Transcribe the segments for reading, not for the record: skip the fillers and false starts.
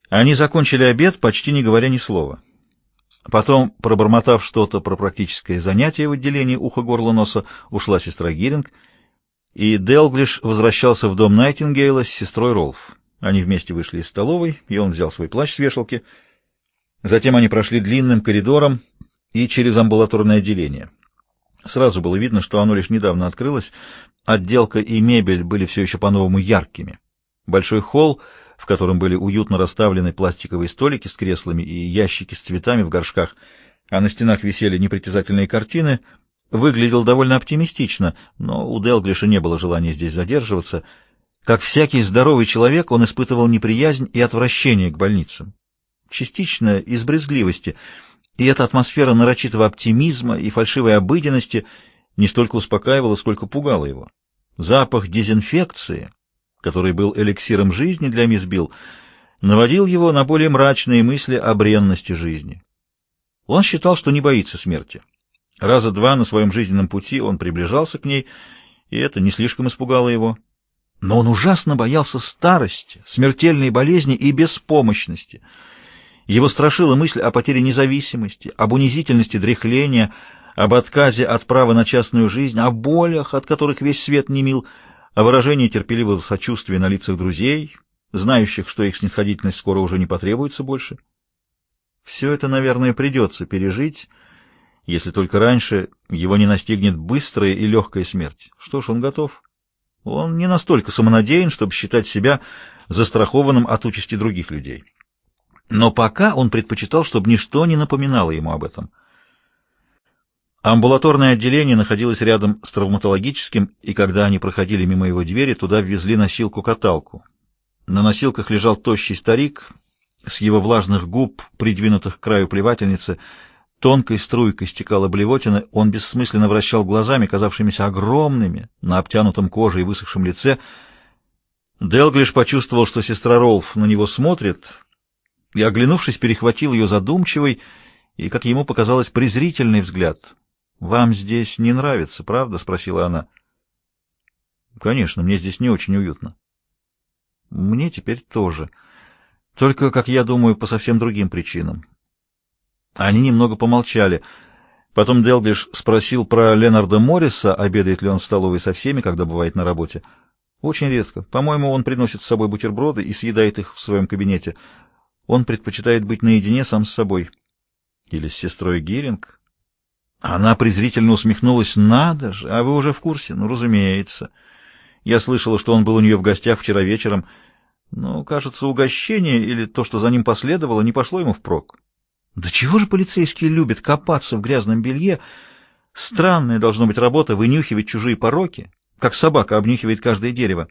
Они закончили обед, почти не говоря ни слова. Потом, пробормотав что-то про практическое занятие в отделении ухо-горло-носа, ушла сестра Гиринг, и Делглиш возвращался в дом Найтингейла с сестрой Ролф. Они вместе вышли из столовой, и он взял свой плащ с вешалки. Затем они прошли длинным коридором и через амбулаторное отделение. Сразу было видно, что оно лишь недавно открылось. Отделка и мебель были все еще по-новому яркими. Большой холл, в котором были уютно расставлены пластиковые столики с креслами и ящики с цветами в горшках, а на стенах висели непритязательные картины, выглядел довольно оптимистично, но у Делглиша не было желания здесь задерживаться. Как всякий здоровый человек, он испытывал неприязнь и отвращение к больницам. Частично из брезгливости, и эта атмосфера нарочитого оптимизма и фальшивой обыденности не столько успокаивала, сколько пугала его. Запах дезинфекции, который был эликсиром жизни для мисс Билл, наводил его на более мрачные мысли о бренности жизни. Он считал, что не боится смерти. Раза два на своем жизненном пути он приближался к ней, и это не слишком испугало его. Но он ужасно боялся старости, смертельной болезни и беспомощности. Его страшила мысль о потере независимости, об унизительности дряхления, об отказе от права на частную жизнь, о болях, от которых весь свет не мил, о выражении терпеливого сочувствия на лицах друзей, знающих, что их снисходительность скоро уже не потребуется больше. Все это, наверное, придется пережить, если только раньше его не настигнет быстрая и легкая смерть. Что ж, он готов. Он не настолько самонадеян, чтобы считать себя застрахованным от участи других людей. Но пока он предпочитал, чтобы ничто не напоминало ему об этом. Амбулаторное отделение находилось рядом с травматологическим, и когда они проходили мимо его двери, туда ввезли носилку-каталку. На носилках лежал тощий старик, с его влажных губ, придвинутых к краю плевательницы, тонкой струйкой стекала блевотина, он бессмысленно вращал глазами, казавшимися огромными, на обтянутом коже и высохшем лице. Делглиш почувствовал, что сестра Ролф на него смотрит, и, оглянувшись, перехватил ее задумчивый и, как ему показалось, презрительный взгляд. «Вам здесь не нравится, правда?» — спросила она. «Конечно, мне здесь не очень уютно». «Мне теперь тоже. Только, как я думаю, по совсем другим причинам». Они немного помолчали. Потом Делглиш спросил про Ленарда Морриса, обедает ли он в столовой со всеми, когда бывает на работе. «Очень редко. По-моему, он приносит с собой бутерброды и съедает их в своем кабинете. Он предпочитает быть наедине сам с собой». «Или с сестрой Гиринг?» Она презрительно усмехнулась. «Надо же! А вы уже в курсе?» «Ну, разумеется. Я слышала, что он был у нее в гостях вчера вечером. Но, кажется, угощение или то, что за ним последовало, не пошло ему впрок. Да чего же полицейские любят копаться в грязном белье? Странная должна быть работа вынюхивать чужие пороки, как собака обнюхивает каждое дерево».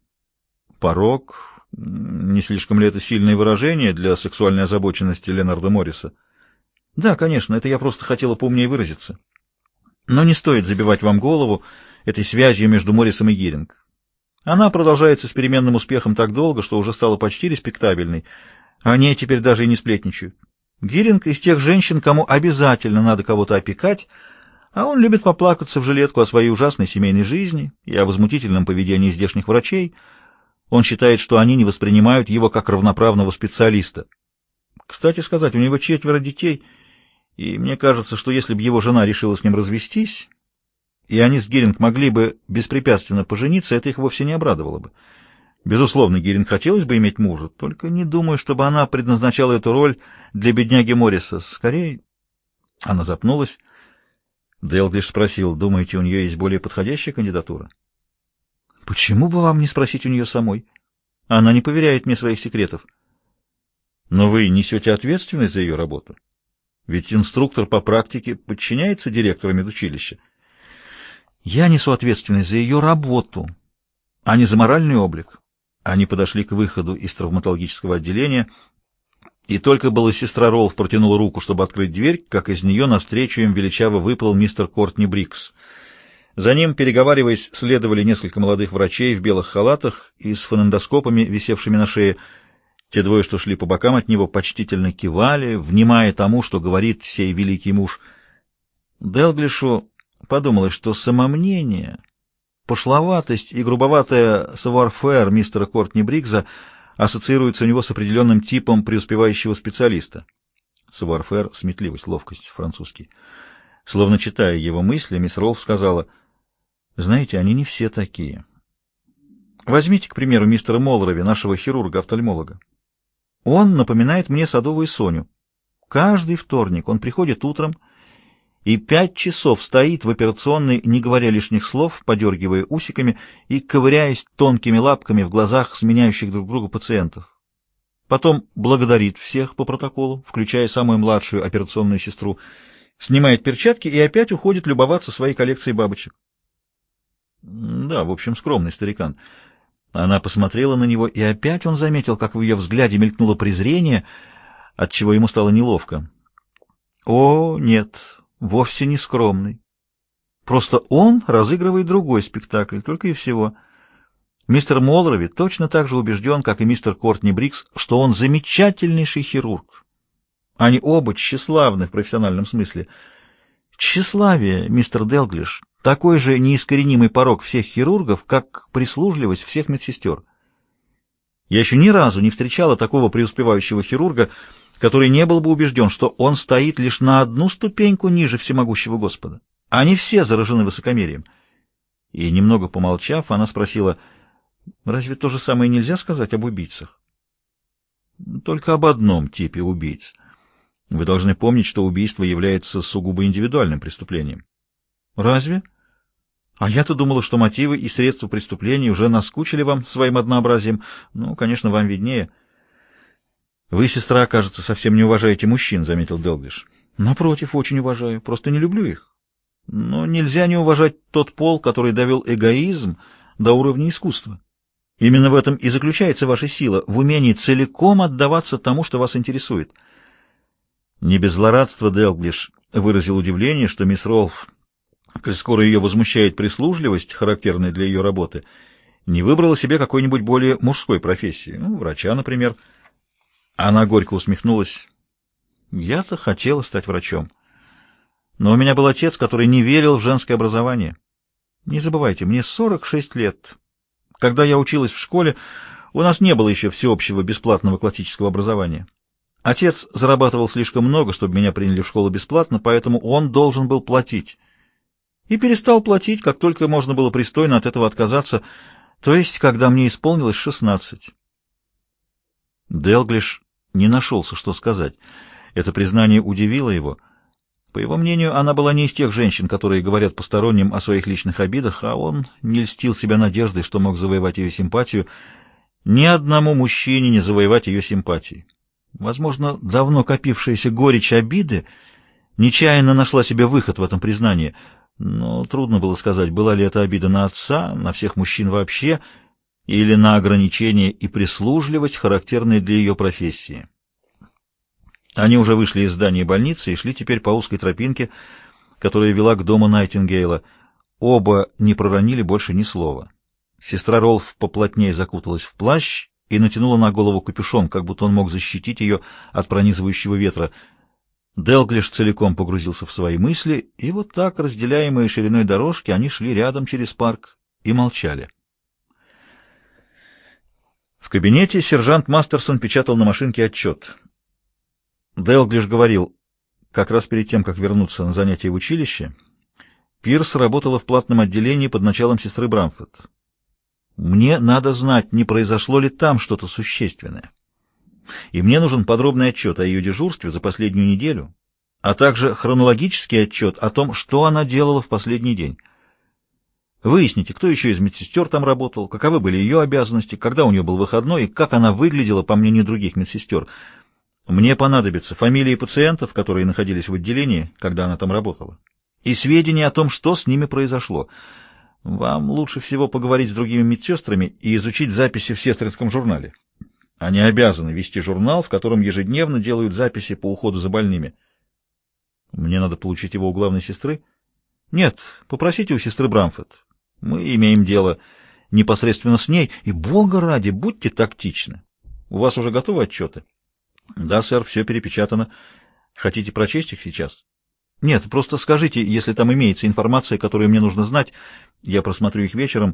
«Порок? Не слишком ли это сильное выражение для сексуальной озабоченности Ленарда Морриса?» «Да, конечно, это я просто хотела поумнее выразиться. Но не стоит забивать вам голову этой связью между Моррисом и Гиринг. Она продолжается с переменным успехом так долго, что уже стала почти респектабельной. О ней теперь даже и не сплетничают. Гиринг из тех женщин, кому обязательно надо кого-то опекать, а он любит поплакаться в жилетку о своей ужасной семейной жизни и о возмутительном поведении здешних врачей. Он считает, что они не воспринимают его как равноправного специалиста. Кстати сказать, у него 4 детей, и мне кажется, что если бы его жена решила с ним развестись, и они с Гиринг могли бы беспрепятственно пожениться, это их вовсе не обрадовало бы. Безусловно, Гиринг хотелось бы иметь мужа, только не думаю, чтобы она предназначала эту роль для бедняги Морриса. Скорее, она запнулась. Делглиш спросил: «Думаете, у нее есть более подходящая кандидатура?» «Почему бы вам не спросить у нее самой? Она не поверяет мне своих секретов». «Но вы несете ответственность за ее работу? Ведь инструктор по практике подчиняется директору медучилища». «Я несу ответственность за ее работу, а не за моральный облик». Они подошли к выходу из травматологического отделения, и только была сестра Ролф протянула руку, чтобы открыть дверь, как из нее навстречу им величаво выплыл мистер Кортни Брикс. За ним, переговариваясь, следовали несколько молодых врачей в белых халатах и с фонендоскопами, висевшими на шее. Те двое, что шли по бокам от него, почтительно кивали, внимая тому, что говорит сей великий муж. Делглишу подумалось, что самомнение, пошловатость и грубоватая савуар-фэр мистера Кортни Брикса ассоциируется у него с определенным типом преуспевающего специалиста. Savoir-faire — сметливость, ловкость, французский. Словно читая его мысли, мисс Ролф сказала: «Знаете, они не все такие. Возьмите, к примеру, мистера Молрови, нашего хирурга-офтальмолога. Он напоминает мне Садовую Соню. Каждый вторник он приходит утром и 5 часов стоит в операционной, не говоря лишних слов, подергивая усиками и ковыряясь тонкими лапками в глазах сменяющих друг друга пациентов. Потом благодарит всех по протоколу, включая самую младшую операционную сестру, снимает перчатки и опять уходит любоваться своей коллекцией бабочек». Да, в общем, скромный старикан. Она посмотрела на него, и опять он заметил, как в ее взгляде мелькнуло презрение, отчего ему стало неловко. О, нет, вовсе не скромный. Просто он разыгрывает другой спектакль, только и всего. Мистер Молрови точно так же убежден, как и мистер Кортни Брикс, что он замечательнейший хирург. Они оба тщеславны в профессиональном смысле. Тщеславие, мистер Делглиш, такой же неискоренимый порок всех хирургов, как прислужливость всех медсестер. Я еще ни разу не встречала такого преуспевающего хирурга, который не был бы убежден, что он стоит лишь на одну ступеньку ниже всемогущего Господа. Они все заражены высокомерием. И, немного помолчав, она спросила: «Разве то же самое нельзя сказать об убийцах?» «Только об одном типе убийц. Вы должны помнить, что убийство является сугубо индивидуальным преступлением». «Разве? А я-то думала, что мотивы и средства преступления уже наскучили вам своим однообразием. Ну, конечно, вам виднее». «Вы, сестра, кажется, совсем не уважаете мужчин», — заметил Делглиш. «Напротив, очень уважаю. Просто не люблю их. Но нельзя не уважать тот пол, который довел эгоизм до уровня искусства. Именно в этом и заключается ваша сила, в умении целиком отдаваться тому, что вас интересует». Не без злорадства Делглиш выразил удивление, что мисс Ролф, коль скоро ее возмущает прислужливость, характерная для ее работы, не выбрала себе какой-нибудь более мужской профессии, врача, например. Она горько усмехнулась. «Я-то хотела стать врачом. Но у меня был отец, который не верил в женское образование. Не забывайте, мне 46 лет. Когда я училась в школе, у нас не было еще всеобщего бесплатного классического образования. Отец зарабатывал слишком много, чтобы меня приняли в школу бесплатно, поэтому он должен был платить. И перестал платить, как только можно было пристойно от этого отказаться, то есть, когда мне исполнилось 16. Делглиш не нашелся, что сказать. Это признание удивило его. По его мнению, она была не из тех женщин, которые говорят посторонним о своих личных обидах, а он не льстил себя надеждой, что мог завоевать ее симпатию. Ни одному мужчине не завоевать ее симпатии. Возможно, давно копившаяся горечь обиды нечаянно нашла себе выход в этом признании, но трудно было сказать, была ли это обида на отца, на всех мужчин вообще, или на ограничение и прислужливость, характерные для ее профессии. Они уже вышли из здания больницы и шли теперь по узкой тропинке, которая вела к дому Найтингейла. Оба не проронили больше ни слова. Сестра Ролф поплотнее закуталась в плащ и натянула на голову капюшон, как будто он мог защитить ее от пронизывающего ветра. Делглиш целиком погрузился в свои мысли, и вот так, разделяемые шириной дорожки, они шли рядом через парк и молчали. В кабинете сержант Мастерсон печатал на машинке отчет. Делглиш говорил: как раз перед тем, как вернуться на занятия в училище, Пирс работала в платном отделении под началом сестры Брамфорд. Мне надо знать, не произошло ли там что-то существенное. И мне нужен подробный отчет о ее дежурстве за последнюю неделю, а также хронологический отчет о том, что она делала в последний день. Выясните, кто еще из медсестер там работал, каковы были ее обязанности, когда у нее был выходной и как она выглядела, по мнению других медсестер. Мне понадобятся фамилии пациентов, которые находились в отделении, когда она там работала, и сведения о том, что с ними произошло. Вам лучше всего поговорить с другими медсестрами и изучить записи в сестринском журнале. Они обязаны вести журнал, в котором ежедневно делают записи по уходу за больными. Мне надо получить его у главной сестры? Нет, попросите у сестры Брамфорд. Мы имеем дело непосредственно с ней, и, Бога ради, будьте тактичны. У вас уже готовы отчеты? Да, сэр, все перепечатано. Хотите прочесть их сейчас? Нет, просто скажите, если там имеется информация, которую мне нужно знать. Я просмотрю их вечером.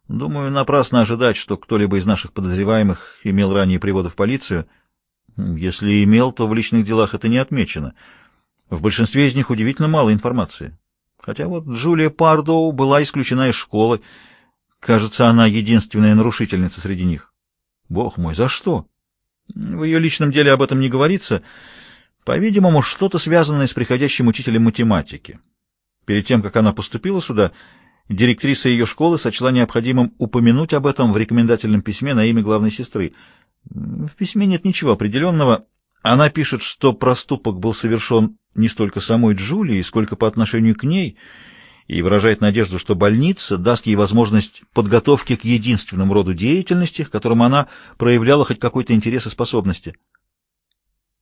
Думаю, напрасно ожидать, что кто-либо из наших подозреваемых имел ранее приводы в полицию. Если имел, то в личных делах это не отмечено. В большинстве из них удивительно мало информации. Хотя вот Джулия Пардоу была исключена из школы. Кажется, она единственная нарушительница среди них. Бог мой, за что? В ее личном деле об этом не говорится. По-видимому, что-то связанное с приходящим учителем математики. Перед тем, как она поступила сюда, директриса ее школы сочла необходимым упомянуть об этом в рекомендательном письме на имя главной сестры. В письме нет ничего определенного. Она пишет, что проступок был совершен не столько самой Джулией, сколько по отношению к ней, и выражает надежду, что больница даст ей возможность подготовки к единственному роду деятельности, к которому она проявляла хоть какой-то интерес и способности.